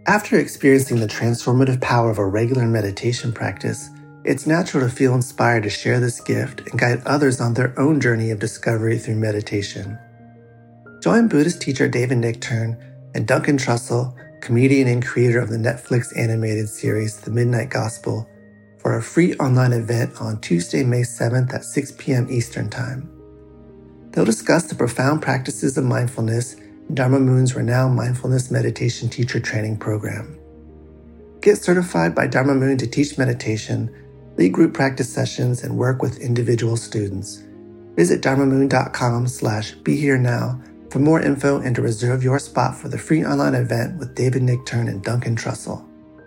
After experiencing the transformative power of a regular meditation practice, it's natural to feel inspired to share this gift and guide others on their own journey of discovery through meditation. Join Buddhist teacher David Nichtern and Duncan Trussell, comedian and creator of the Netflix animated series The Midnight Gospel, for a free online event on Tuesday, May 7th at 6 p.m. Eastern Time. They'll discuss the profound practices of mindfulness in Dharma Moon's renowned mindfulness meditation teacher training program. Get certified by Dharma Moon to teach meditation, lead group practice sessions, and work with individual students. Visit dharmamoon.com/BeHereNow for more info and to reserve your spot for the free online event with David Nichtern and Duncan Trussell.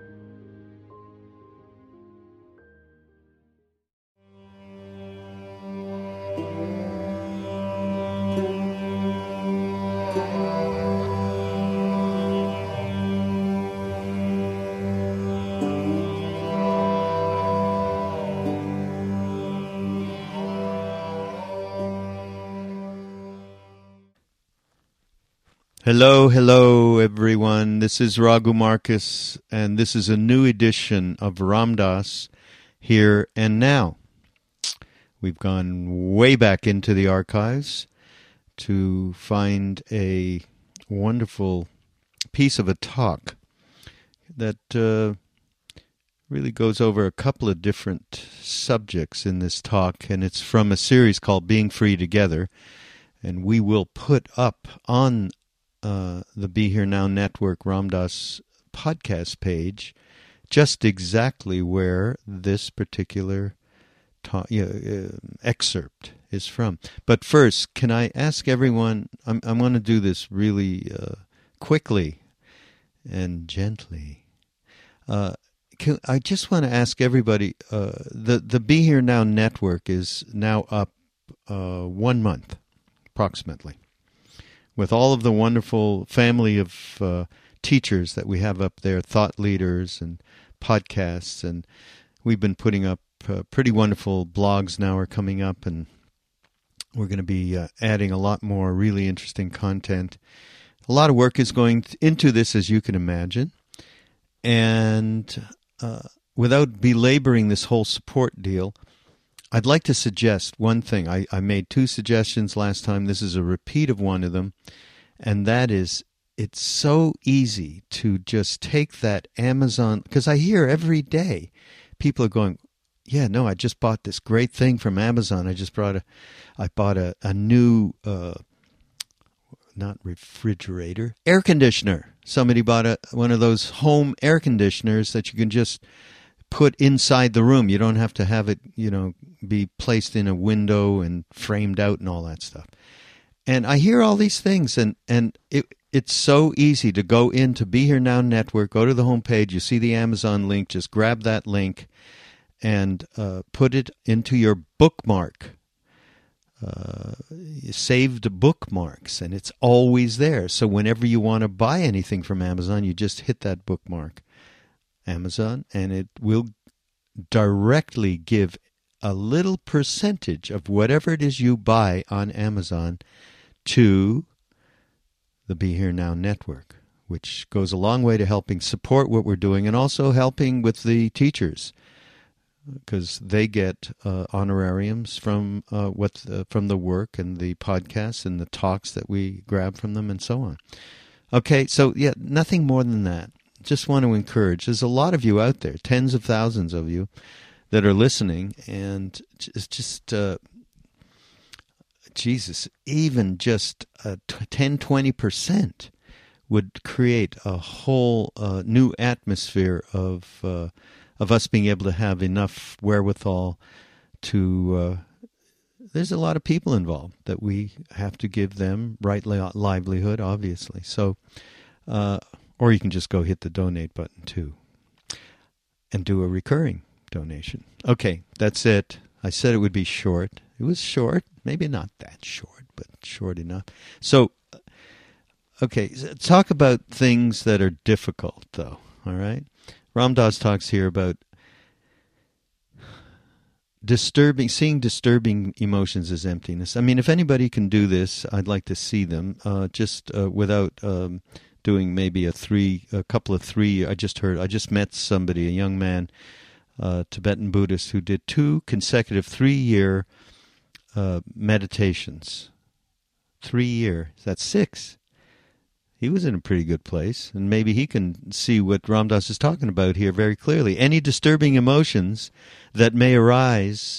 Hello, everyone. This is Raghu Marcus, and this is a new edition of Ram Dass Here and Now. We've gone way back into the archives to find a wonderful piece of a talk that really goes over a couple of different subjects in this talk, and it's from a series called Being Free Together, and we will put up on the Be Here Now Network Ram Dass podcast page just exactly where this particular excerpt is from. But first, can I ask everyone, I'm going to do this really quickly and gently. I just want to ask everybody, the Be Here Now Network is now up 1 month, approximately, with all of the wonderful family of teachers that we have up there, thought leaders and podcasts, and we've been putting up pretty wonderful blogs now are coming up, and we're going to be adding a lot more really interesting content. A lot of work is going into this, as you can imagine, and without belaboring this whole support deal, I'd like to suggest one thing. I made 2 suggestions last time. This is a repeat of one of them, and that is it's so easy to just take that Amazon, because I hear every day people are going, yeah, no, I just bought this great thing from Amazon. I bought a new, not refrigerator, air conditioner. Somebody bought one of those home air conditioners that you can just put inside the room. You don't have to have it, be placed in a window and framed out and all that stuff. And I hear all these things, and it's so easy to go into Be Here Now Network, go to the homepage, you see the Amazon link, just grab that link and put it into your bookmark, saved bookmarks, and it's always there. So whenever you want to buy anything from Amazon, you just hit that bookmark, Amazon, and it will directly give a little percentage of whatever it is you buy on Amazon to the Be Here Now Network, which goes a long way to helping support what we're doing and also helping with the teachers, because they get honorariums from from the work and the podcasts and the talks that we grab from them and so on. Okay, so yeah, nothing more than that. Just want to encourage. There's a lot of you out there, tens of thousands of you, that are listening, and it's just, Jesus, even just 10-20% would create a whole new atmosphere of us being able to have enough wherewithal to. There's a lot of people involved that we have to give them right livelihood, obviously. So, or you can just go hit the donate button too, and do a recurring donation. Okay, that's it. I said it would be short. It was short, maybe not that short, but short enough. So, okay, talk about things that are difficult, though, all right? Ram Dass talks here about seeing disturbing emotions as emptiness. I mean, if anybody can do this, I'd like to see them, just without doing maybe a couple of 3. I just met somebody, a young man, Tibetan Buddhist, who did 2 consecutive 3-year meditations. 3 year, that's 6. He was in a pretty good place, and maybe he can see what Ram Dass is talking about here very clearly. Any disturbing emotions that may arise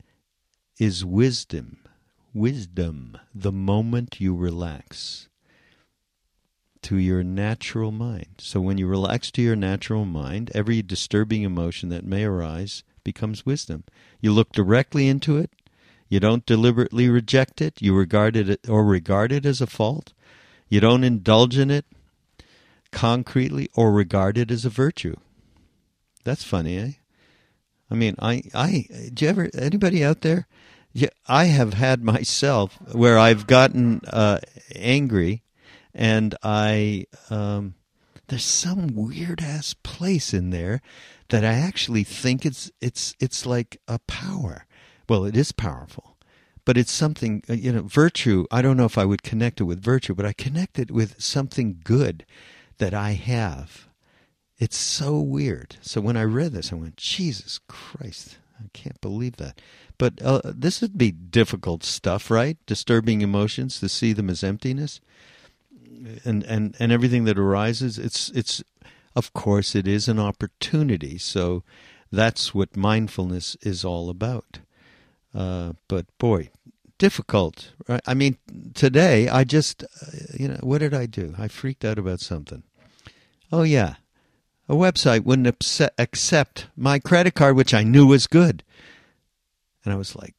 is wisdom. Wisdom, the moment you relax to your natural mind. So when you relax to your natural mind, every disturbing emotion that may arise becomes wisdom. You look directly into it. You don't deliberately reject it. You regard it as a fault. You don't indulge in it concretely or regard it as a virtue. That's funny, eh? I mean, do you ever, anybody out there? Yeah, I have had myself where I've gotten angry, and there's some weird ass place in there that I actually think it's like a power. Well, it is powerful. But it's something, virtue. I don't know if I would connect it with virtue, but I connect it with something good that I have. It's so weird. So when I read this, I went, Jesus Christ, I can't believe that. But this would be difficult stuff, right? Disturbing emotions, to see them as emptiness, and everything that arises. It's of course it is an opportunity. So that's what mindfulness is all about. But boy, difficult, right? I mean, today I just, what did I do? I freaked out about something. Oh yeah, a website wouldn't accept my credit card, which I knew was good. And I was like,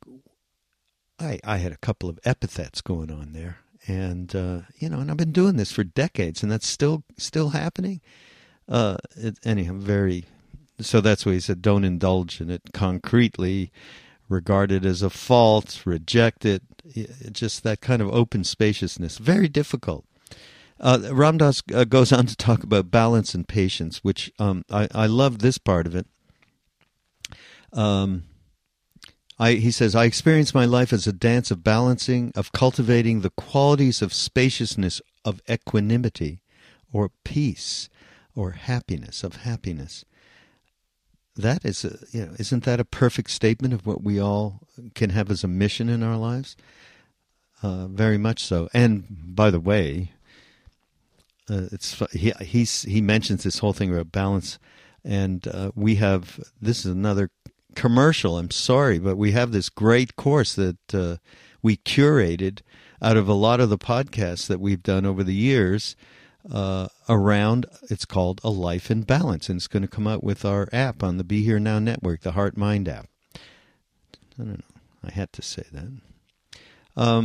I had a couple of epithets going on there. And, and I've been doing this for decades, and that's still happening. So that's why he said, don't indulge in it concretely. Regard it as a fault, reject it, just that kind of open spaciousness. Very difficult. Ram Dass goes on to talk about balance and patience, which I love this part of it. He says, I experience my life as a dance of balancing, of cultivating the qualities of spaciousness, of equanimity, or peace, or happiness, That is, isn't that a perfect statement of what we all can have as a mission in our lives? Very much so. And by the way, he mentions this whole thing about balance, and this is another commercial. I'm sorry, but we have this great course that we curated out of a lot of the podcasts that we've done over the years. Around, it's called A Life in Balance, and it's going to come out with our app on the Be Here Now network, the Heart Mind app. I don't know. I had to say that.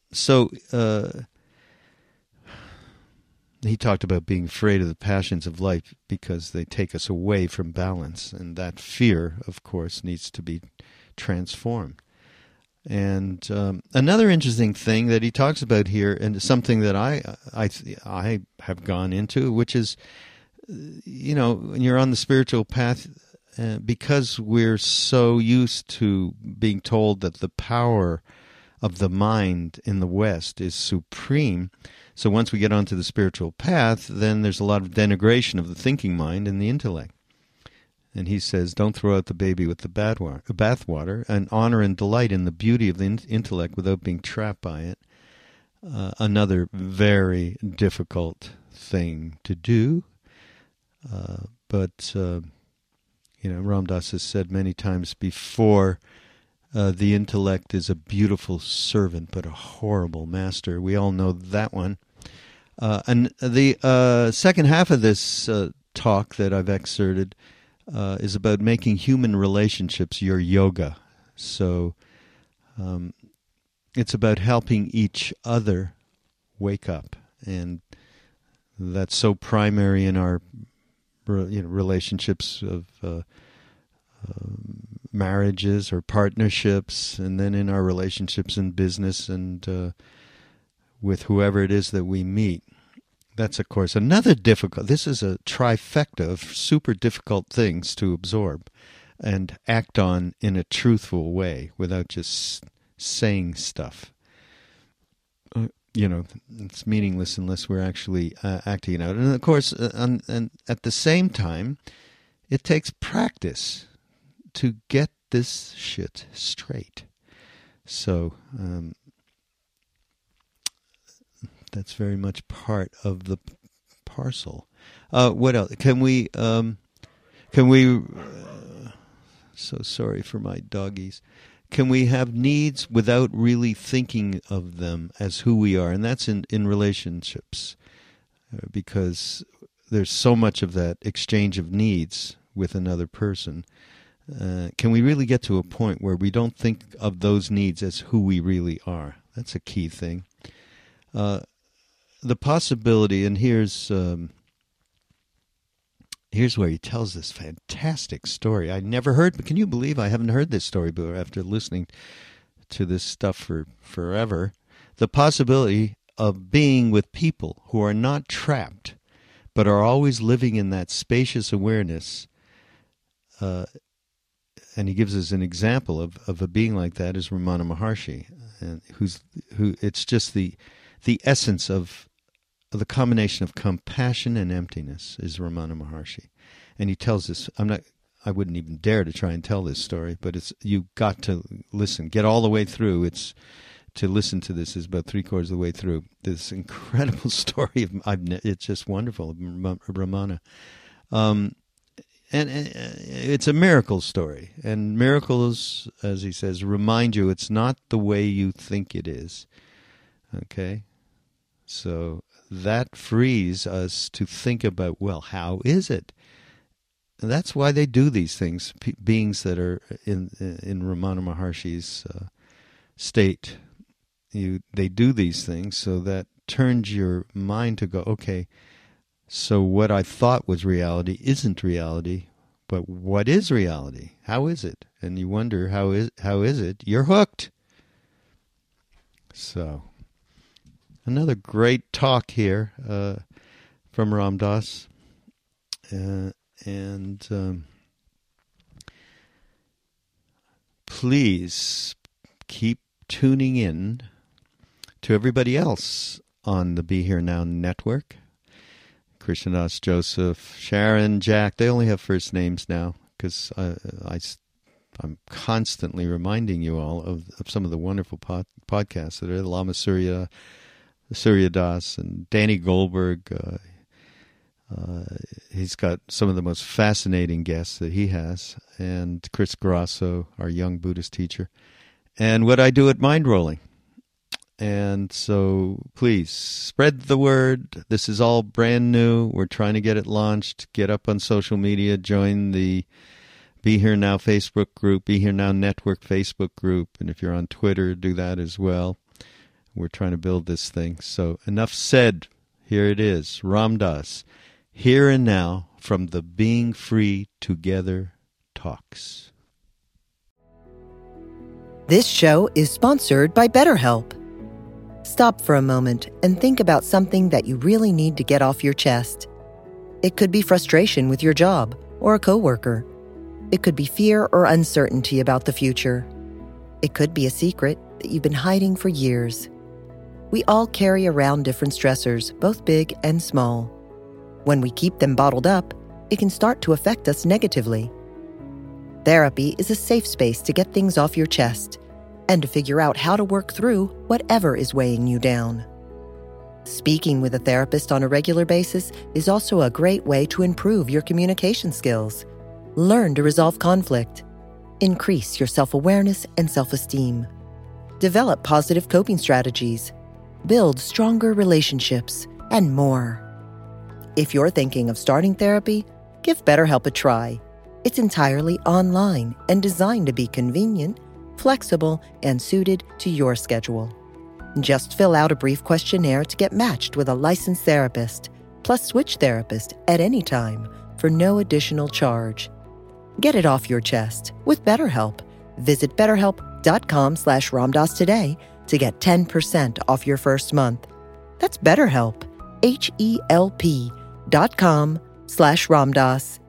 He talked about being afraid of the passions of life because they take us away from balance, and that fear, of course, needs to be transformed. And another interesting thing that he talks about here, and something that I have gone into, which is, when you're on the spiritual path, because we're so used to being told that the power of the mind in the West is supreme. So once we get onto the spiritual path, then there's a lot of denigration of the thinking mind and the intellect. And he says, don't throw out the baby with the bathwater, and honor and delight in the beauty of the intellect without being trapped by it. Another very difficult thing to do. But Ram Dass has said many times before, the intellect is a beautiful servant, but a horrible master. We all know that one. And the second half of this talk that I've excerpted is about making human relationships your yoga. So it's about helping each other wake up, and that's so primary in our relationships of marriages or partnerships, and then in our relationships in business and with whoever it is that we meet. That's, of course, another difficult. This is a trifecta of super difficult things to absorb and act on in a truthful way without just saying stuff. it's meaningless unless we're actually acting it out. And of course, and at the same time, it takes practice to get this shit straight. So that's very much part of the parcel. What else? Can we? So sorry for my doggies. Can we have needs without really thinking of them as who we are? And that's in relationships, because there's so much of that exchange of needs with another person. Can we really get to a point where we don't think of those needs as who we really are? That's a key thing. The possibility, and here's where he tells this fantastic story. I never heard, but can you believe I haven't heard this story before after listening to this stuff for forever? The possibility of being with people who are not trapped, but are always living in that spacious awareness. And he gives us an example of a being like that is Ramana Maharshi, and who it's just the essence of the combination of compassion and emptiness is Ramana Maharshi. And he tells this, I wouldn't even dare to try and tell this story, but you got to listen, get all the way through. To listen to this is about 3/4 of the way through. This incredible story it's just wonderful, Ramana. And it's a miracle story. And miracles, as he says, remind you it's not the way you think it is. Okay? So that frees us to think about, well, how is it? And that's why they do these things. Beings that are in Ramana Maharshi's state, they do these things so that turns your mind to go, okay, so what I thought was reality isn't reality, but what is reality? How is it? And you wonder, how is it? You're hooked. So, another great talk here from Ram Dass. And please keep tuning in to everybody else on the Be Here Now network. Krishnadas, Joseph, Sharon, Jack, they only have first names now because I'm constantly reminding you all of some of the wonderful podcasts that are Lama Surya Das, and Danny Goldberg. He's got some of the most fascinating guests that he has, and Chris Grasso, our young Buddhist teacher, and what I do at Mindrolling. And so please spread the word. This is all brand new. We're trying to get it launched. Get up on social media. Join the Be Here Now Facebook group, Be Here Now Network Facebook group. And if you're on Twitter, do that as well. We're trying to build this thing. So enough said. Here it is. Ram Dass. Here and now from the Being Free Together Talks. This show is sponsored by BetterHelp. Stop for a moment and think about something that you really need to get off your chest. It could be frustration with your job or a coworker. It could be fear or uncertainty about the future. It could be a secret that you've been hiding for years. We all carry around different stressors, both big and small. When we keep them bottled up, it can start to affect us negatively. Therapy is a safe space to get things off your chest and to figure out how to work through whatever is weighing you down. Speaking with a therapist on a regular basis is also a great way to improve your communication skills, learn to resolve conflict, increase your self-awareness and self-esteem, develop positive coping strategies, build stronger relationships, and more. If you're thinking of starting therapy, give BetterHelp a try. It's entirely online and designed to be convenient, flexible, and suited to your schedule. Just fill out a brief questionnaire to get matched with a licensed therapist, plus switch therapist at any time for no additional charge. Get it off your chest with BetterHelp. Visit BetterHelp.com/RamDas today to get 10% off your first month. That's BetterHelp, HELP.com/RamDas.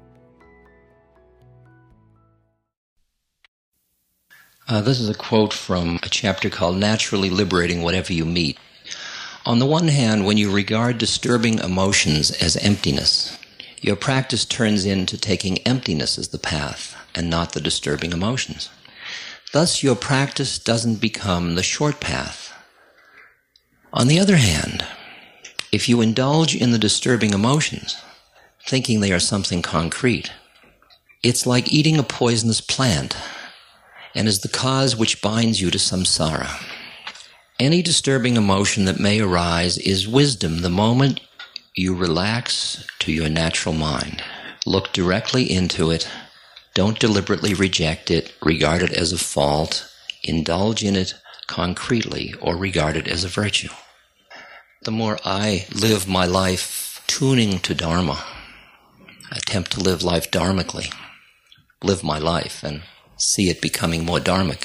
This is a quote from a chapter called Naturally Liberating Whatever You Meet. On the one hand, when you regard disturbing emotions as emptiness, your practice turns into taking emptiness as the path and not the disturbing emotions. Thus, your practice doesn't become the short path. On the other hand, if you indulge in the disturbing emotions, thinking they are something concrete, it's like eating a poisonous plant and is the cause which binds you to samsara. Any disturbing emotion that may arise is wisdom the moment you relax to your natural mind. Look directly into it. Don't deliberately reject it, regard it as a fault, indulge in it concretely, or regard it as a virtue. The more I live my life tuning to Dharma, I attempt to live life dharmically, live my life and see it becoming more dharmic.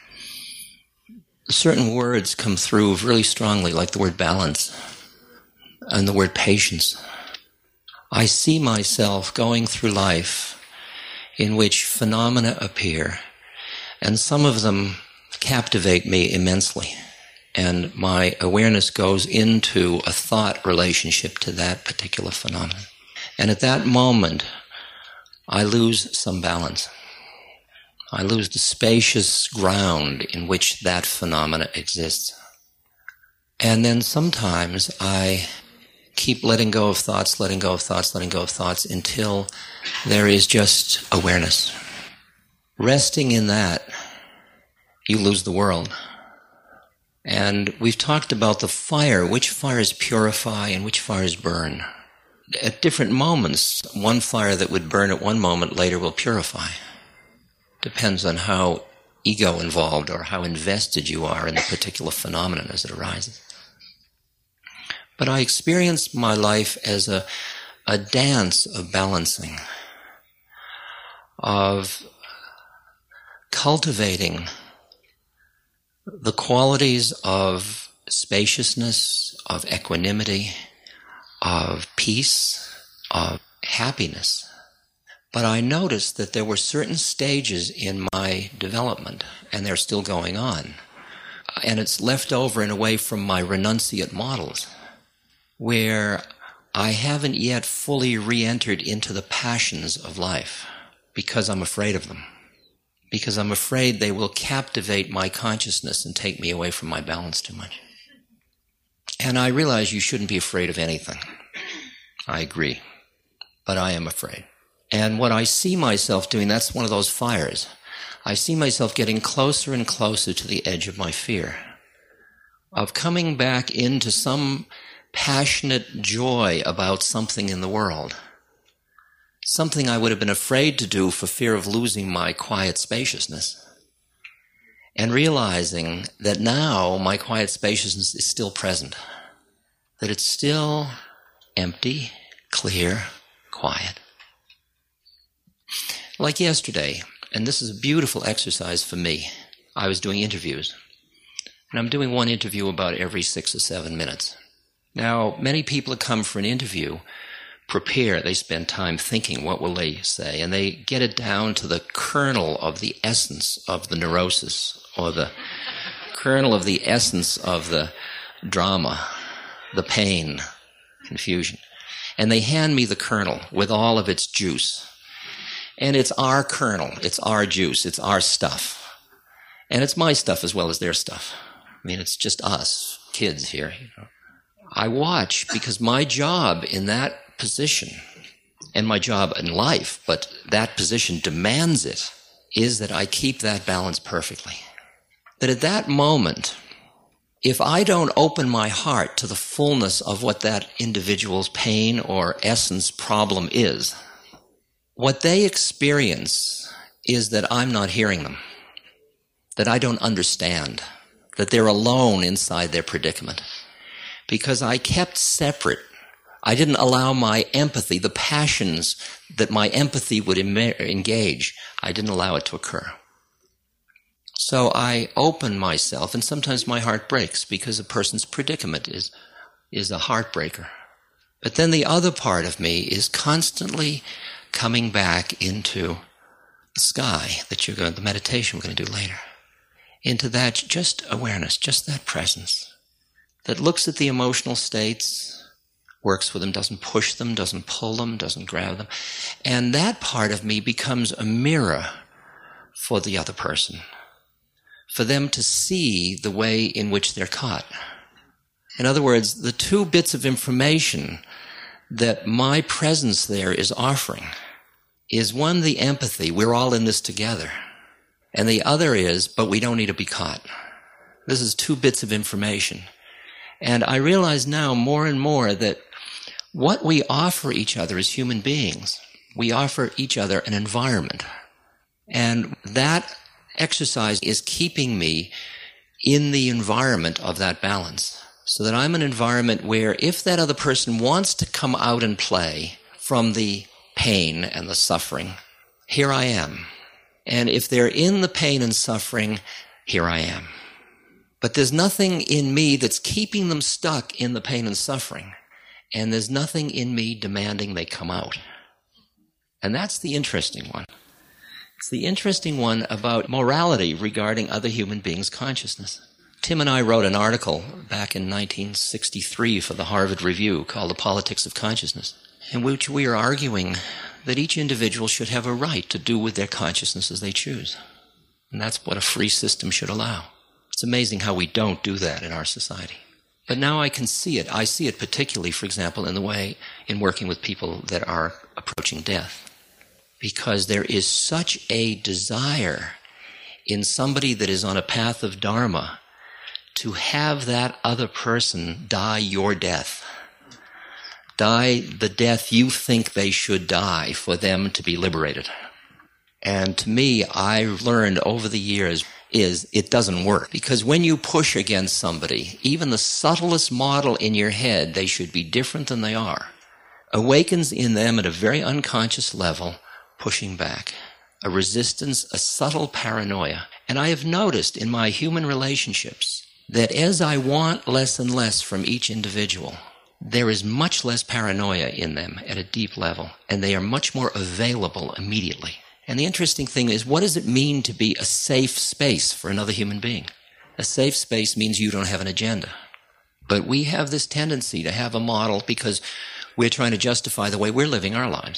Certain words come through really strongly, like the word balance and the word patience. I see myself going through life in which phenomena appear, and some of them captivate me immensely, and my awareness goes into a thought relationship to that particular phenomenon. And at that moment, I lose some balance. I lose the spacious ground in which that phenomena exists. And then sometimes I keep letting go of thoughts, letting go of thoughts, letting go of thoughts until there is just awareness. Resting in that, you lose the world. And we've talked about the fire, which fires purify and which fires burn. At different moments, one fire that would burn at one moment later will purify. Depends on how ego involved or how invested you are in the particular phenomenon as it arises. But I experience my life as a dance of balancing, of cultivating the qualities of spaciousness, of equanimity, of peace, of happiness. But I noticed that there were certain stages in my development, and they're still going on, and it's left over in a way from my renunciate models, where I haven't yet fully re-entered into the passions of life because I'm afraid of them, because I'm afraid they will captivate my consciousness and take me away from my balance too much. And I realize you shouldn't be afraid of anything. I agree, but I am afraid. And what I see myself doing, that's one of those fires. I see myself getting closer and closer to the edge of my fear, of coming back into some passionate joy about something in the world, something I would have been afraid to do for fear of losing my quiet spaciousness, and realizing that now my quiet spaciousness is still present, that it's still empty, clear, quiet. Like yesterday, and this is a beautiful exercise for me, I was doing interviews, and I'm doing one interview about every 6 or 7 minutes. Now, many people that come for an interview prepare, they spend time thinking what will they say, and they get it down to the kernel of the essence of the neurosis, or the kernel of the essence of the drama, the pain, confusion. And they hand me the kernel with all of its juice. And it's our kernel, it's our juice, it's our stuff. And it's my stuff as well as their stuff. I mean, it's just us, kids here, you know. I watch because my job in that position, and my job in life, but that position demands it, is that I keep that balance perfectly. That at that moment, if I don't open my heart to the fullness of what that individual's pain or essence problem is, what they experience is that I'm not hearing them, that I don't understand, that they're alone inside their predicament. Because I kept separate. I didn't allow my empathy, the passions that my empathy would engage, I didn't allow it to occur. So I open myself, and sometimes my heart breaks because a person's predicament is a heartbreaker. But then the other part of me is constantly coming back into the sky, the meditation we're going to do later, into that just awareness, just that presence. that looks at the emotional states, works with them, doesn't push them, doesn't pull them, doesn't grab them. And that part of me becomes a mirror for the other person, for them to see the way in which they're caught. In other words, the two bits of information that my presence there is offering is one, the empathy, we're all in this together. And the other is, but we don't need to be caught. This is two bits of information. And I realize now more and more that what we offer each other as human beings, we offer each other an environment. And that exercise is keeping me in the environment of that balance. So that I'm an environment where if that other person wants to come out and play from the pain and the suffering, here I am. And if they're in the pain and suffering, here I am. But there's nothing in me that's keeping them stuck in the pain and suffering. And there's nothing in me demanding they come out. And that's the interesting one. It's the interesting one about morality regarding other human beings' consciousness. Tim and I wrote an article back in 1963 for the Harvard Review called The Politics of Consciousness, in which we are arguing that each individual should have a right to do with their consciousness as they choose. And that's what a free system should allow. It's amazing how we don't do that in our society. But now I can see it. I see it particularly, for example, in the way in working with people that are approaching death. Because there is such a desire in somebody that is on a path of Dharma to have that other person die your death. Die the death you think they should die for them to be liberated. And to me, I've learned over the years is it doesn't work. Because when you push against somebody, even the subtlest model in your head, they should be different than they are, awakens in them at a very unconscious level, pushing back. A resistance, a subtle paranoia. And I have noticed in my human relationships that as I want less and less from each individual, there is much less paranoia in them at a deep level, and they are much more available immediately. And the interesting thing is, what does it mean to be a safe space for another human being? A safe space means you don't have an agenda. But we have this tendency to have a model because we're trying to justify the way we're living our lives.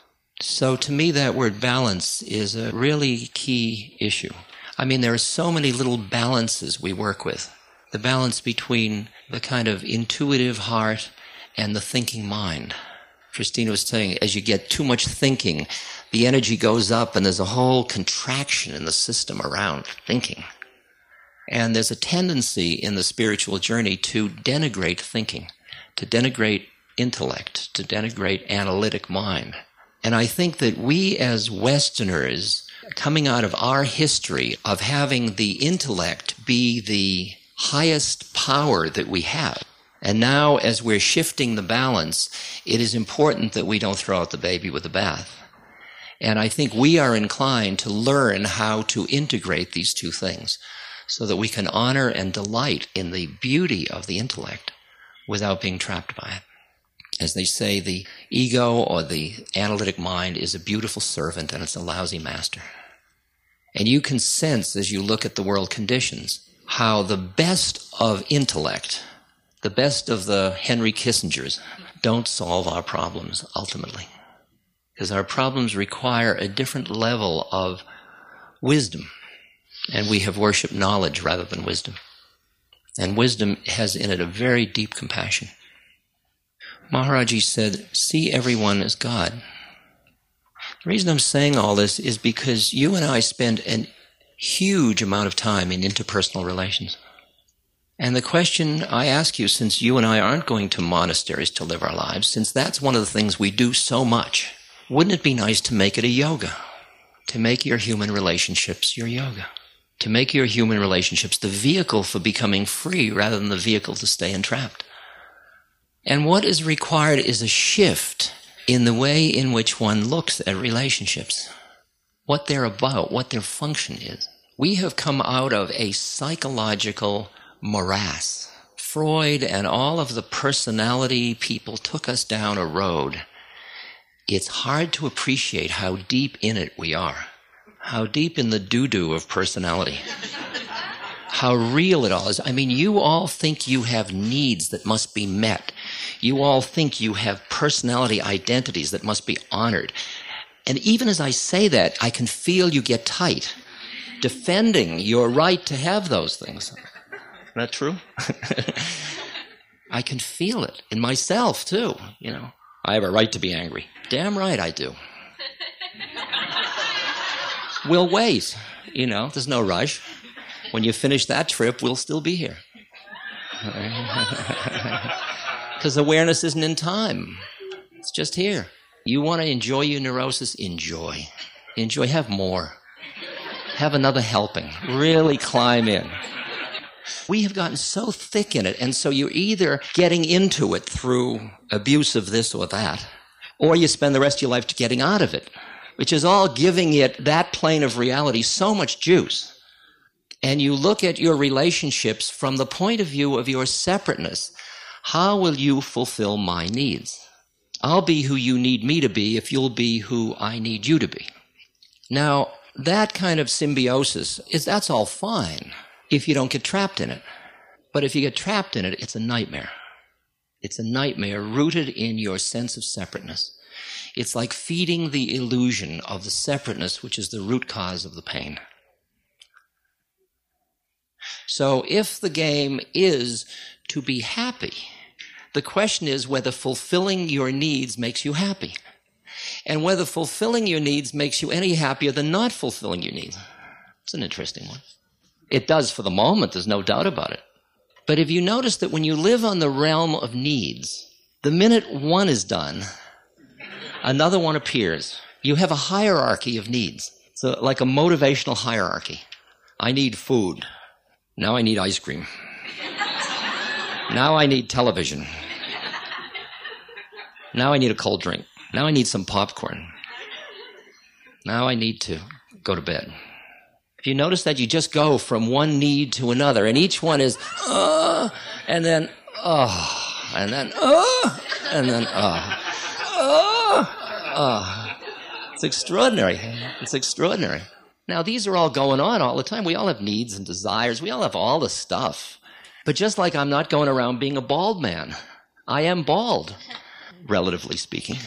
So to me, that word balance is a really key issue. I mean, there are so many little balances we work with. The balance between the kind of intuitive heart and the thinking mind. Christina was saying, as you get too much thinking, the energy goes up and there's a whole contraction in the system around thinking. And there's a tendency in the spiritual journey to denigrate thinking, to denigrate intellect, to denigrate analytic mind. And I think that we as Westerners, coming out of our history of having the intellect be the highest power that we have, and now as we're shifting the balance, it is important that we don't throw out the baby with the bath. And I think we are inclined to learn how to integrate these two things so that we can honor and delight in the beauty of the intellect without being trapped by it. As they say, the ego or the analytic mind is a beautiful servant and it's a lousy master. And you can sense as you look at the world conditions how the best of intellect, the best of the Henry Kissingers, don't solve our problems ultimately. Because our problems require a different level of wisdom. And we have worshipped knowledge rather than wisdom. And wisdom has in it a very deep compassion. Maharaji said, see everyone as God. The reason I'm saying all this is because you and I spend a huge amount of time in interpersonal relations. And the question I ask you, since you and I aren't going to monasteries to live our lives, since that's one of the things we do so much, wouldn't it be nice to make it a yoga? To make your human relationships your yoga? To make your human relationships the vehicle for becoming free rather than the vehicle to stay entrapped? And what is required is a shift in the way in which one looks at relationships, what they're about, what their function is. We have come out of a psychological morass. Freud and all of the personality people took us down a road. It's hard to appreciate how deep in it we are, how deep in the doo-doo of personality, how real it all is. I mean, you all think you have needs that must be met. You all think you have personality identities that must be honored. And even as I say that, I can feel you get tight, defending your right to have those things. Isn't that true? I can feel it in myself, too. You know, I have a right to be angry. Damn right I do. We'll wait. You know, there's no rush. When you finish that trip, we'll still be here. Because awareness isn't in time. It's just here. You want to enjoy your neurosis? Enjoy. Enjoy. Have more. Have another helping. Really climb in. We have gotten so thick in it, and so you're either getting into it through abuse of this or that, or you spend the rest of your life getting out of it, which is all giving it, that plane of reality, so much juice. And you look at your relationships from the point of view of your separateness. How will you fulfill my needs? I'll be who you need me to be if you'll be who I need you to be. Now, that kind of symbiosis, that's all fine if you don't get trapped in it. But if you get trapped in it, it's a nightmare. It's a nightmare rooted in your sense of separateness. It's like feeding the illusion of the separateness, which is the root cause of the pain. So if the game is to be happy, the question is whether fulfilling your needs makes you happy, and whether fulfilling your needs makes you any happier than not fulfilling your needs. It's an interesting one. It does for the moment, there's no doubt about it. But if you notice that when you live on the realm of needs, the minute one is done, another one appears. You have a hierarchy of needs. So like a motivational hierarchy. I need food. Now I need ice cream. Now I need television. Now I need a cold drink. Now I need some popcorn. Now I need to go to bed. If you notice that, you just go from one need to another, and each one is, and then, and then, and then, It's extraordinary. It's extraordinary. Now, these are all going on all the time. We all have needs and desires. We all have all the stuff. But just like I'm not going around being a bald man, I am bald, relatively speaking.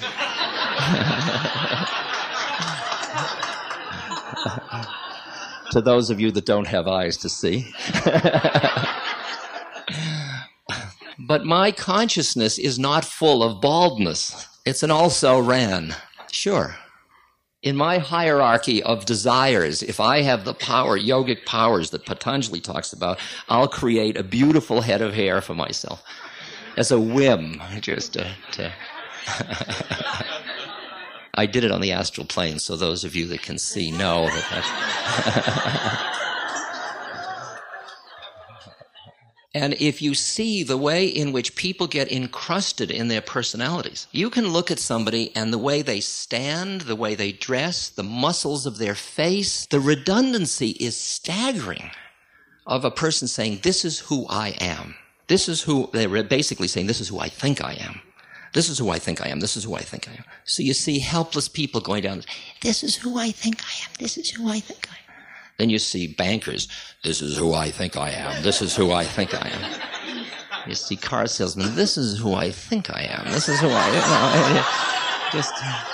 To those of you that don't have eyes to see. But my consciousness is not full of baldness. It's an also-ran. Sure. In my hierarchy of desires, if I have the power, yogic powers that Patanjali talks about, I'll create a beautiful head of hair for myself. As a whim, just to I did it on the astral plane, so those of you that can see know that. And if you see the way in which people get encrusted in their personalities, you can look at somebody and the way they stand, the way they dress, the muscles of their face, the redundancy is staggering of a person saying, this is who I am. This is who, they're basically saying, this is who I think I am. This is who I think I am. This is who I think I am. So you see helpless people going down, this is who I think I am. This is who I think I am. Then you see bankers, this is who I think I am. This is who I think I am. You see car salesmen, this is who I think I am. This is who I am. Just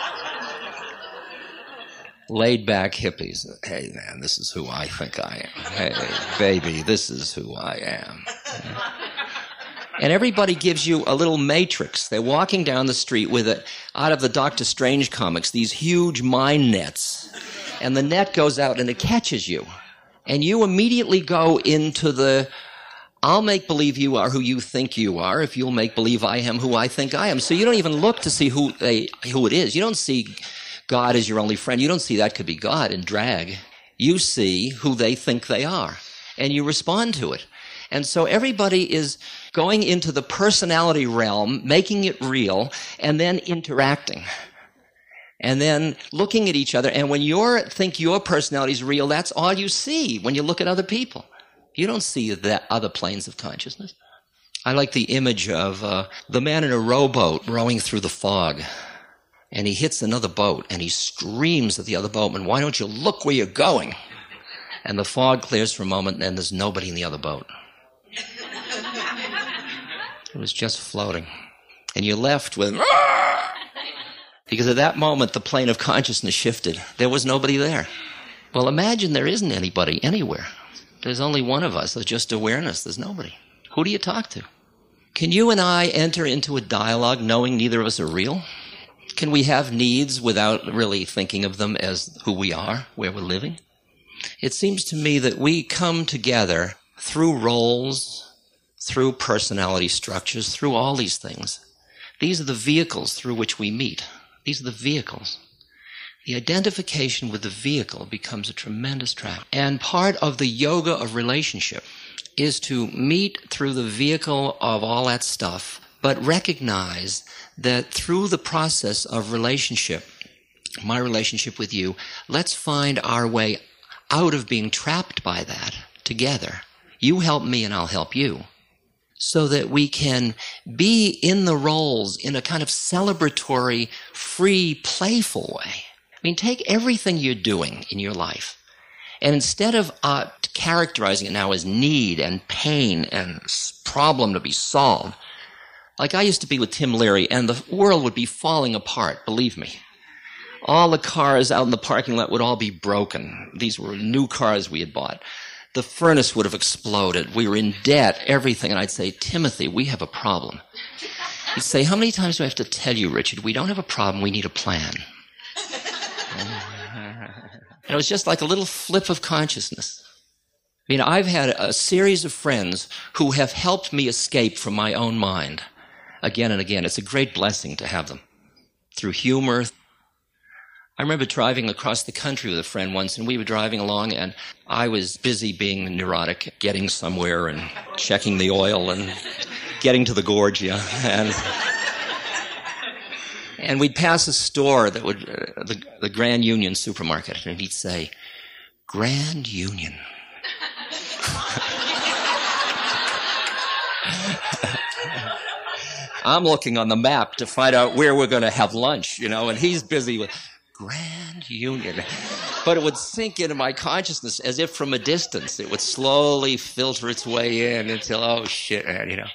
laid back hippies. Hey man, this is who I think I am. Hey baby, this is who I am. And everybody gives you a little matrix. They're walking down the street with it, out of the Dr. Strange comics, these huge mine nets. And the net goes out and it catches you. And you immediately go into the, I'll make believe you are who you think you are if you'll make believe I am who I think I am. So you don't even look to see who it is. You don't see God as your only friend. You don't see that could be God in drag. You see who they think they are. And you respond to it. And so everybody is going into the personality realm, making it real, and then interacting. And then looking at each other. And when you think your personality is real, that's all you see when you look at other people. You don't see that other planes of consciousness. I like the image of the man in a rowboat rowing through the fog. And he hits another boat and he screams at the other boatman, why don't you look where you're going? And the fog clears for a moment, and there's nobody in the other boat. It was just floating. And you're left with... Because at that moment, the plane of consciousness shifted. There was nobody there. Well, imagine there isn't anybody anywhere. There's only one of us. There's just awareness. There's nobody. Who do you talk to? Can you and I enter into a dialogue knowing neither of us are real? Can we have needs without really thinking of them as who we are, where we're living? It seems to me that we come together through roles, through personality structures, through all these things. These are the vehicles through which we meet. These are the vehicles. The identification with the vehicle becomes a tremendous trap. And part of the yoga of relationship is to meet through the vehicle of all that stuff, but recognize that through the process of relationship, my relationship with you, let's find our way out of being trapped by that together. You help me and I'll help you. So that we can be in the roles in a kind of celebratory, free, playful way. I mean, take everything you're doing in your life, and instead of characterizing it now as need and pain and problem to be solved, like I used to be with Tim Leary, and the world would be falling apart, believe me. All the cars out in the parking lot would all be broken. These were new cars we had bought. The furnace would have exploded. We were in debt, everything. And I'd say, Timothy, we have a problem. He'd say, how many times do I have to tell you, Richard, we don't have a problem, we need a plan. And it was just like a little flip of consciousness. I mean, I've had a series of friends who have helped me escape from my own mind again and again. It's a great blessing to have them. Through humor. I remember driving across the country with a friend once, and we were driving along, and I was busy being neurotic, getting somewhere and checking the oil and getting to the gorge, yeah. And we'd pass a store that would, the Grand Union supermarket, and he'd say, Grand Union. I'm looking on the map to find out where we're going to have lunch, and he's busy with Grand Union. But it would sink into my consciousness as if from a distance. It would slowly filter its way in until, oh shit, man,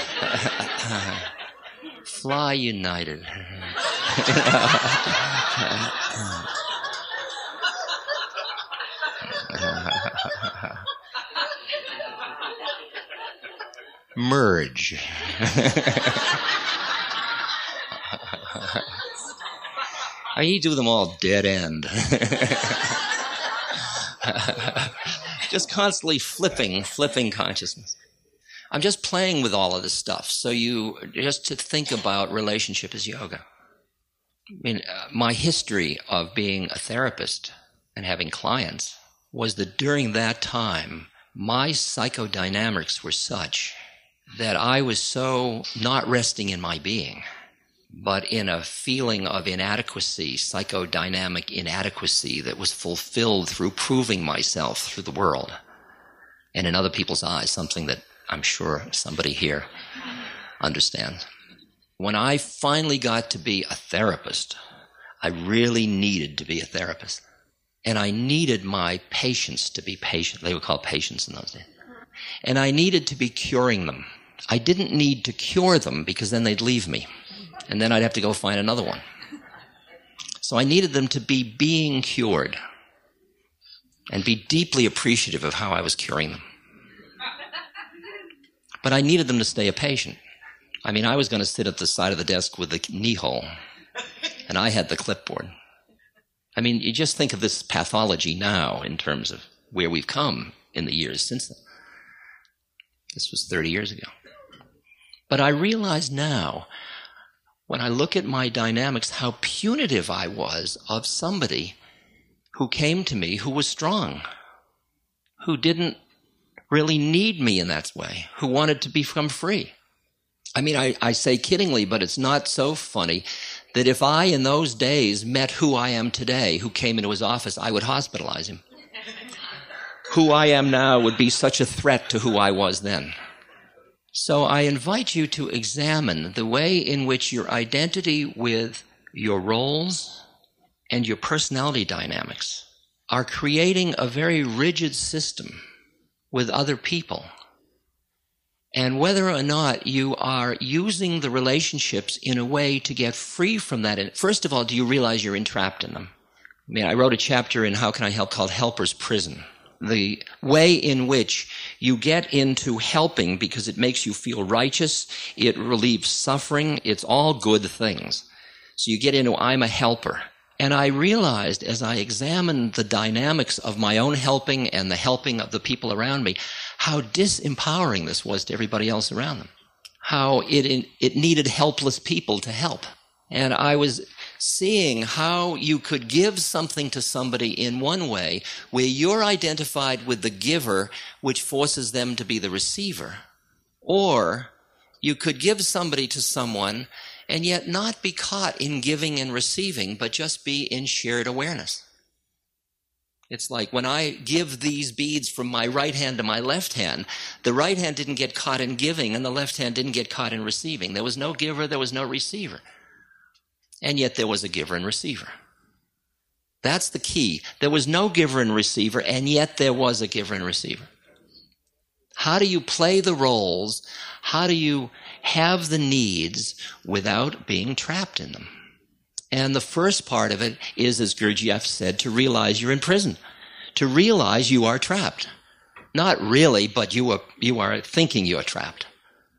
Fly United. Merge. You do them all dead end. Just constantly flipping consciousness. I'm just playing with all of this stuff. So just to think about relationship as yoga. I mean, my history of being a therapist and having clients was that during that time, my psychodynamics were such that I was so not resting in my being, but in a feeling of inadequacy, psychodynamic inadequacy that was fulfilled through proving myself through the world and in other people's eyes, something that I'm sure somebody here understands. When I finally got to be a therapist, I really needed to be a therapist. And I needed my patients to be patient. They were called patients in those days. And I needed to be curing them. I didn't need to cure them because then they'd leave me. And then I'd have to go find another one. So I needed them to be being cured and be deeply appreciative of how I was curing them. But I needed them to stay a patient. I mean, I was going to sit at the side of the desk with the knee hole, and I had the clipboard. I mean, you just think of this pathology now in terms of where we've come in the years since then. This was 30 years ago. But I realize now, when I look at my dynamics, how punitive I was of somebody who came to me who was strong, who didn't really need me in that way, who wanted to become free. I mean, I say kiddingly, but it's not so funny that if I in those days met who I am today, who came into his office, I would hospitalize him. Who I am now would be such a threat to who I was then. So I invite you to examine the way in which your identity with your roles and your personality dynamics are creating a very rigid system with other people. And whether or not you are using the relationships in a way to get free from that, first of all, do you realize you're entrapped in them? I mean, I wrote a chapter in How Can I Help called Helper's Prison. The way in which you get into helping because it makes you feel righteous, it relieves suffering, it's all good things. So you get into, I'm a helper. And I realized as I examined the dynamics of my own helping and the helping of the people around me, how disempowering this was to everybody else around them. How it needed helpless people to help. And I was seeing how you could give something to somebody in one way where you're identified with the giver, which forces them to be the receiver. Or you could give somebody to someone and yet not be caught in giving and receiving, but just be in shared awareness. It's like when I give these beads from my right hand to my left hand, the right hand didn't get caught in giving and the left hand didn't get caught in receiving. There was no giver, there was no receiver. And yet there was a giver and receiver. That's the key. There was no giver and receiver, and yet there was a giver and receiver. How do you play the roles? How do you have the needs without being trapped in them? And the first part of it is, as Gurdjieff said, to realize you're in prison. To realize you are trapped. Not really, but you are thinking you are trapped.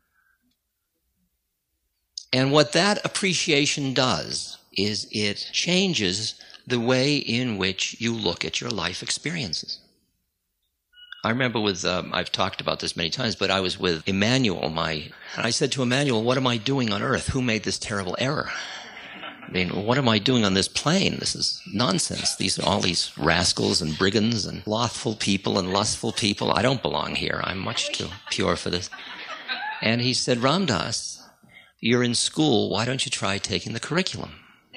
And what that appreciation does is it changes the way in which you look at your life experiences. I remember I've talked about this many times, but I was with Emmanuel, and I said to Emmanuel, what am I doing on earth? Who made this terrible error? I mean, what am I doing on this plane? This is nonsense. These are all these rascals and brigands and slothful people and lustful people. I don't belong here. I'm much too pure for this. And he said, Ram Dass, you're in school. Why don't you try taking the curriculum?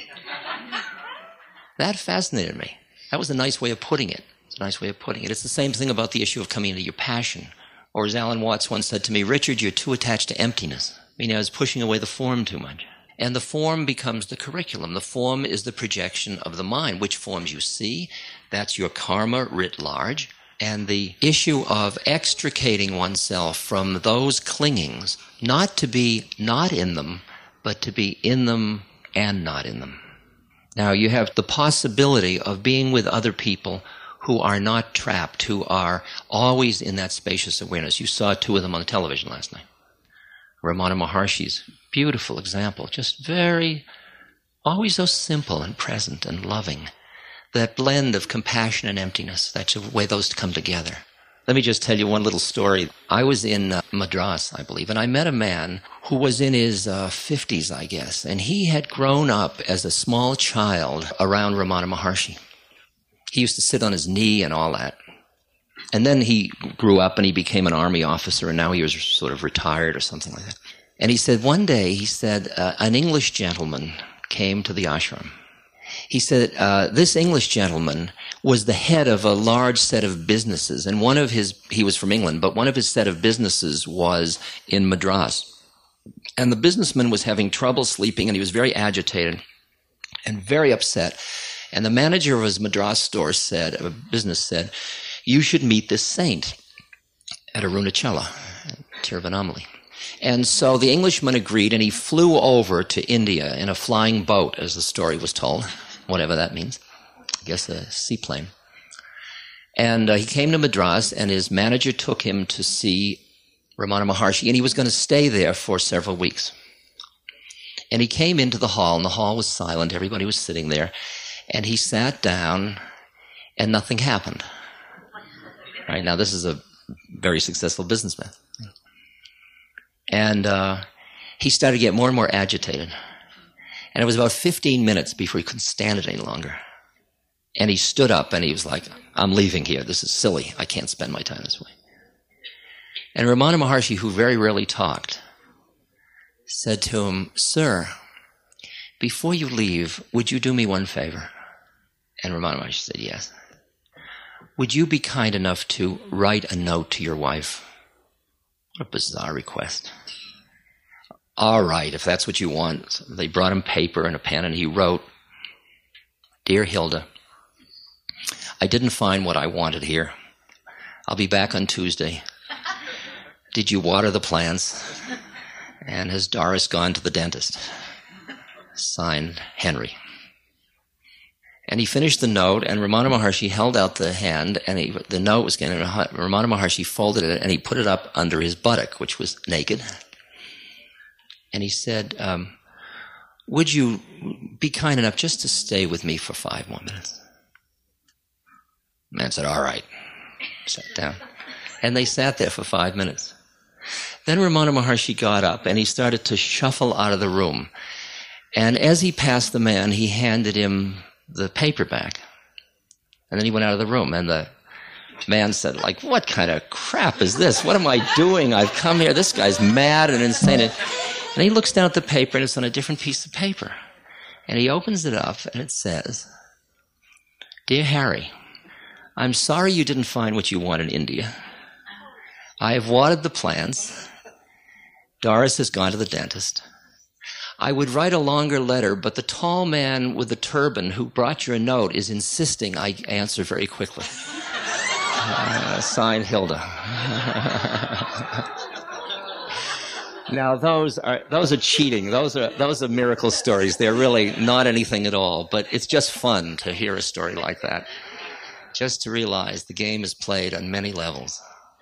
That fascinated me. That was a nice way of putting it. It's a nice way of putting it. It's the same thing about the issue of coming into your passion. Or as Alan Watts once said to me, Richard, you're too attached to emptiness. Meaning I was pushing away the form too much. And the form becomes the curriculum. The form is the projection of the mind. Which forms you see, that's your karma writ large. And the issue of extricating oneself from those clingings, not to be not in them, but to be in them and not in them. Now you have the possibility of being with other people who are not trapped, who are always in that spacious awareness. You saw two of them on television last night. Ramana Maharshi's beautiful example, just always so simple and present and loving. That blend of compassion and emptiness, that's the way those come together. Let me just tell you one little story. I was in Madras, I believe, and I met a man who was in his 50s, I guess, and he had grown up as a small child around Ramana Maharshi. He used to sit on his knee and all that. And then he grew up and he became an army officer, and now he was sort of retired or something like that. And he said one day, an English gentleman came to the ashram. He said, this English gentleman was the head of a large set of businesses, and he was from England, but one of his set of businesses was in Madras. And the businessman was having trouble sleeping, and he was very agitated and very upset. And the manager of his Madras business said, you should meet this saint at Arunachala, Tiruvannamalai. And so the Englishman agreed, and he flew over to India in a flying boat, as the story was told, whatever that means. I guess a seaplane. And he came to Madras, and his manager took him to see Ramana Maharshi, and he was going to stay there for several weeks. And he came into the hall, and the hall was silent. Everybody was sitting there. And he sat down, and nothing happened. Right? Now, this is a very successful businessman. And he started to get more and more agitated. And it was about 15 minutes before he couldn't stand it any longer. And he stood up and he was like, I'm leaving here. This is silly. I can't spend my time this way. And Ramana Maharshi, who very rarely talked, said to him, Sir, before you leave, would you do me one favor? And Ramana Maharshi said, yes. Would you be kind enough to write a note to your wife? What a bizarre request. All right, if that's what you want. So they brought him paper and a pen, and he wrote, Dear Hilda, I didn't find what I wanted here. I'll be back on Tuesday. Did you water the plants? And has Doris gone to the dentist? Signed, Henry. And he finished the note, and Ramana Maharshi held out the hand, and the note was getting, Ramana Maharshi folded it, and he put it up under his buttock, which was naked. And he said, would you be kind enough just to stay with me for 5 more minutes? The man said, all right. Sat down. And they sat there for 5 minutes. Then Ramana Maharshi got up, and he started to shuffle out of the room. And as he passed the man, he handed him the paperback. And then he went out of the room, and the man said, like, what kind of crap is this? What am I doing? I've come here. This guy's mad and insane. And he looks down at the paper, and it's on a different piece of paper. And he opens it up, and it says, Dear Harry, I'm sorry you didn't find what you want in India. I have watered the plants. Doris has gone to the dentist. I would write a longer letter, but the tall man with the turban who brought your note is insisting I answer very quickly. Signed, Hilda. Now those are cheating. Those are miracle stories. They're really not anything at all. But it's just fun to hear a story like that. Just to realize the game is played on many levels.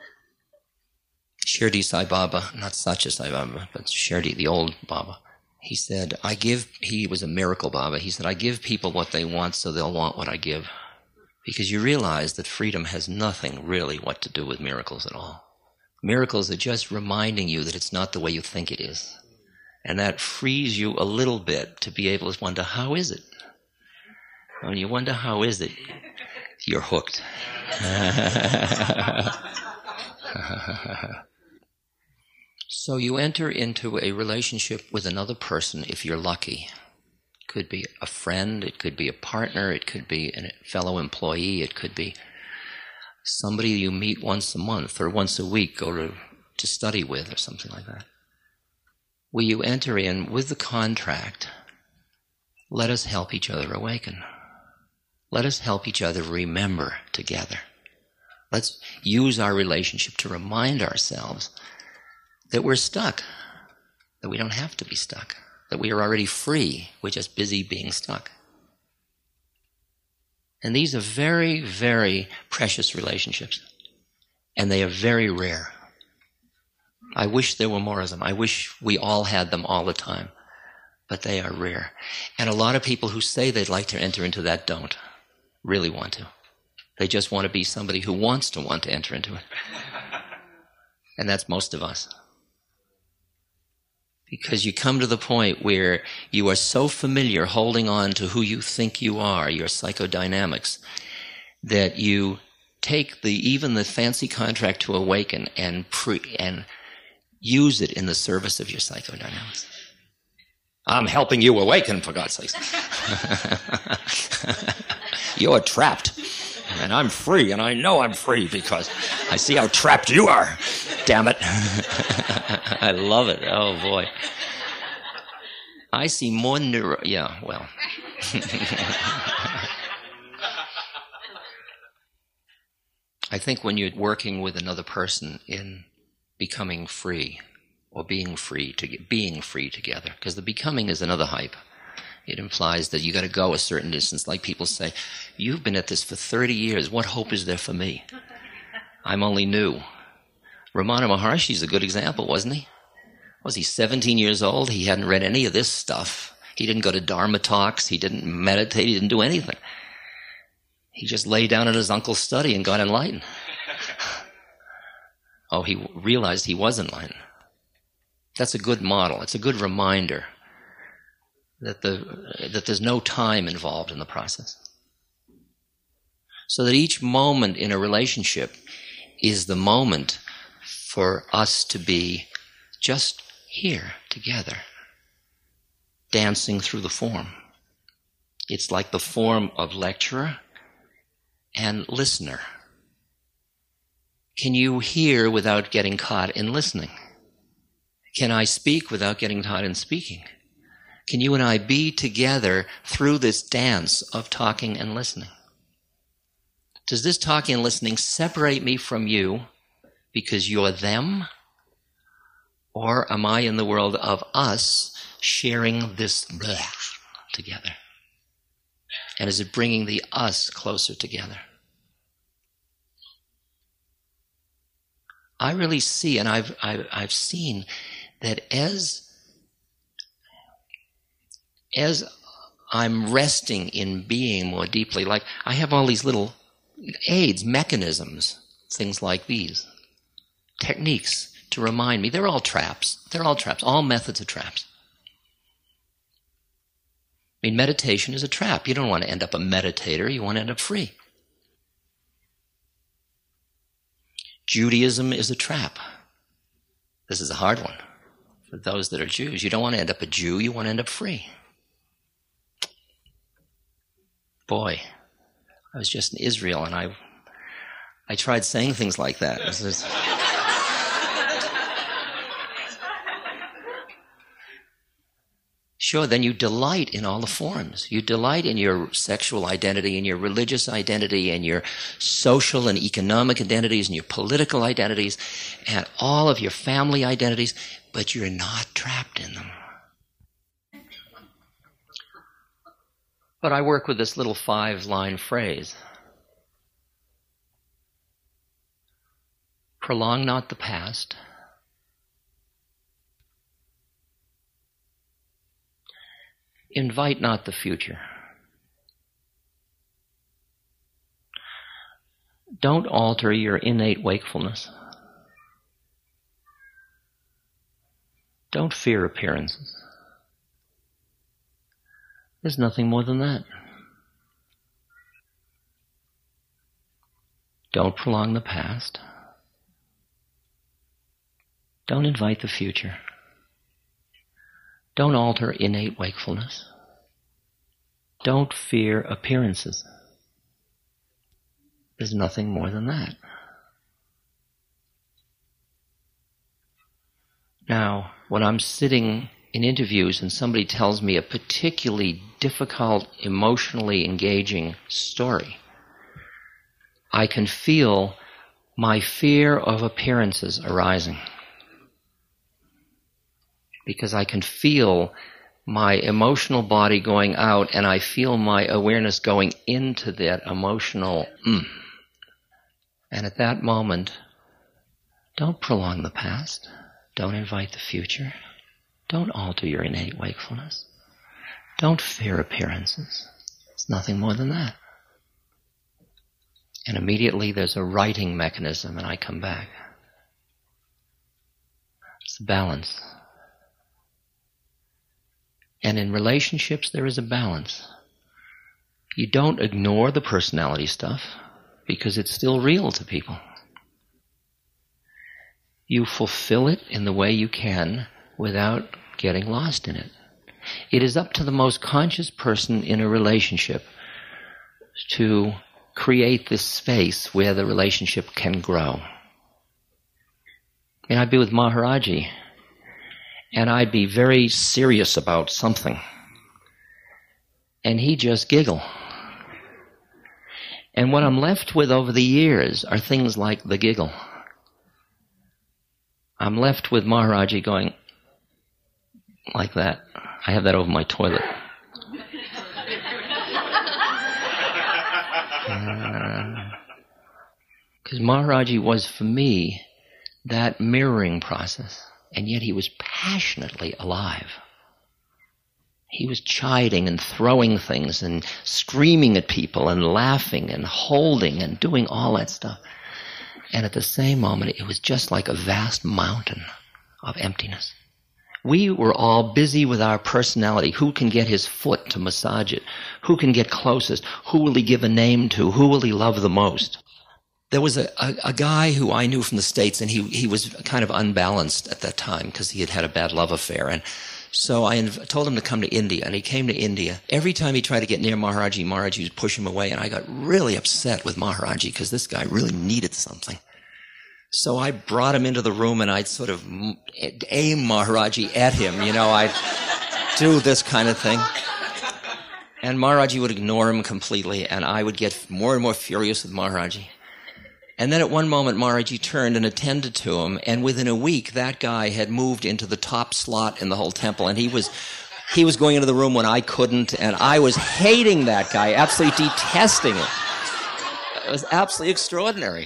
Shirdi Sai Baba, not Satya Sai Baba, but Shirdi, the old Baba. He said, he was a miracle Baba. He said, I give people what they want so they'll want what I give. Because you realize that freedom has nothing really what to do with miracles at all. Miracles are just reminding you that it's not the way you think it is. And that frees you a little bit to be able to wonder, how is it? When you wonder how is it, you're hooked. So you enter into a relationship with another person if you're lucky. It could be a friend, it could be a partner, it could be a fellow employee, it could be somebody you meet once a month or once a week, go to study with or something like that. Where you enter in with the contract, let us help each other awaken. Let us help each other remember together. Let's use our relationship to remind ourselves that we're stuck, that we don't have to be stuck, that we are already free, we're just busy being stuck. And these are very, very precious relationships, and they are very rare. I wish there were more of them. I wish we all had them all the time, but they are rare. And a lot of people who say they'd like to enter into that don't really want to. They just want to be somebody who wants to enter into it. And that's most of us. Because you come to the point where you are so familiar holding on to who you think you are, your psychodynamics, that you take even the fancy contract to awaken and use it in the service of your psychodynamics. I'm helping you awaken, for God's sakes. You're trapped. And I'm free, and I know I'm free because I see how trapped you are. Damn it. I love it. Oh, boy. I see more yeah, well. I think when you're working with another person in becoming free, or being free together, because the becoming is another hype. It implies that you got to go a certain distance. Like people say, you've been at this for 30 years. What hope is there for me? I'm only new. Ramana Maharshi's a good example, wasn't he? Was he 17 years old? He hadn't read any of this stuff. He didn't go to Dharma talks. He didn't meditate. He didn't do anything. He just lay down in his uncle's study and got enlightened. Oh, he realized he was enlightened. That's a good model. It's a good reminder that there's no time involved in the process. So that each moment in a relationship is the moment for us to be just here together, dancing through the form. It's like the form of lecturer and listener. Can you hear without getting caught in listening? Can I speak without getting caught in speaking? Can you and I be together through this dance of talking and listening? Does this talking and listening separate me from you because you're them? Or am I in the world of us sharing this together? And is it bringing the us closer together? I really see, and I've seen that as I'm resting in being more deeply, like I have all these little aids, mechanisms, things like these, techniques to remind me. They're all traps. They're all traps. All methods are traps. I mean, meditation is a trap. You don't want to end up a meditator. You want to end up free. Judaism is a trap. This is a hard one for those that are Jews. You don't want to end up a Jew. You want to end up free. Boy, I was just in Israel, and I tried saying things like that. Sure, then you delight in all the forms. You delight in your sexual identity, in your religious identity, and your social and economic identities, and your political identities, and all of your family identities, but you're not trapped in them. But I work with this little 5-line phrase. Prolong not the past. Invite not the future. Don't alter your innate wakefulness. Don't fear appearances. There's nothing more than that. Don't prolong the past. Don't invite the future. Don't alter innate wakefulness. Don't fear appearances. There's nothing more than that. Now, when I'm sitting in interviews and somebody tells me a particularly difficult, emotionally engaging story, I can feel my fear of appearances arising. Because I can feel my emotional body going out, and I feel my awareness going into that emotional And at that moment, don't prolong the past. Don't invite the future. Don't alter your innate wakefulness. Don't fear appearances. It's nothing more than that. And immediately there's a righting mechanism, and I come back. It's the balance. And in relationships, there is a balance. You don't ignore the personality stuff, because it's still real to people. You fulfill it in the way you can without getting lost in it. It is up to the most conscious person in a relationship to create this space where the relationship can grow. And I'd be with Maharaji, and I'd be very serious about something, and he'd just giggle. And what I'm left with over the years are things like the giggle. I'm left with Maharaji going like that. I have that over my toilet. Because Maharaji was, for me, that mirroring process. And yet he was passionately alive. He was chiding and throwing things and screaming at people and laughing and holding and doing all that stuff. And at the same moment, it was just like a vast mountain of emptiness. We were all busy with our personality. Who can get his foot to massage it? Who can get closest? Who will he give a name to? Who will he love the most? There was a guy who I knew from the States, and he was kind of unbalanced at that time because he had had a bad love affair. And so I told him to come to India, and he came to India. Every time he tried to get near Maharaji, Maharaji would push him away, and I got really upset with Maharaji because this guy really needed something. So I brought him into the room, and I'd sort of aim Maharaji at him. You know, I'd do this kind of thing. And Maharaji would ignore him completely, and I would get more and more furious with Maharaji. And then at one moment, Maharaji turned and attended to him, and within a week, that guy had moved into the top slot in the whole temple, and he was going into the room when I couldn't, and I was hating that guy, absolutely detesting him. It was absolutely extraordinary.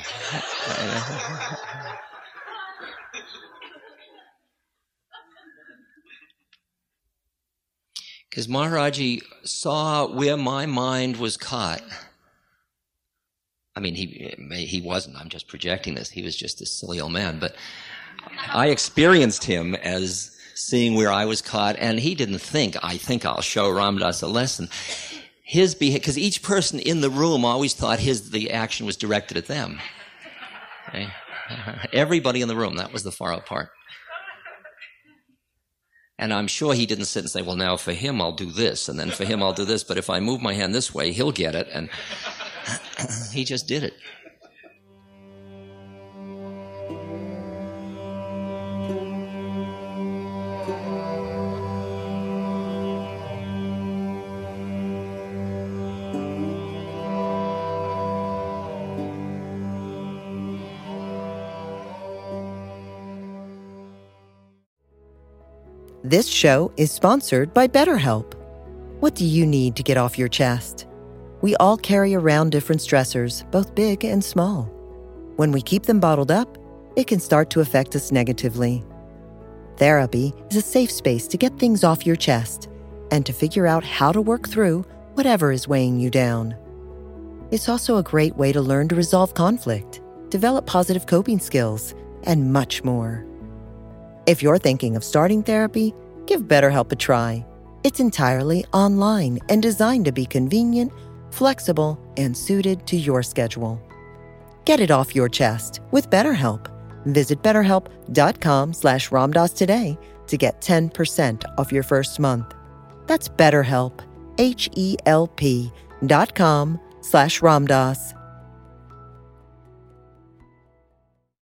Because Maharaji saw where my mind was caught. I mean, he wasn't. I'm just projecting this. He was just this silly old man. But I experienced him as seeing where I was caught, and he didn't think, I think I'll show Ram Dass a lesson. His behavior, because each person in the room always thought the action was directed at them. Okay? Everybody in the room, that was the far out part. And I'm sure he didn't sit and say, well, now for him I'll do this, and then for him I'll do this, but if I move my hand this way, he'll get it. And he just did it. This show is sponsored by BetterHelp. What do you need to get off your chest? We all carry around different stressors, both big and small. When we keep them bottled up, it can start to affect us negatively. Therapy is a safe space to get things off your chest and to figure out how to work through whatever is weighing you down. It's also a great way to learn to resolve conflict, develop positive coping skills, and much more. If you're thinking of starting therapy, give BetterHelp a try. It's entirely online and designed to be convenient, flexible, and suited to your schedule. Get it off your chest with BetterHelp. Visit BetterHelp.com/Ram Dass today to get 10% off your first month. That's BetterHelp, HELP.com/Ram Dass.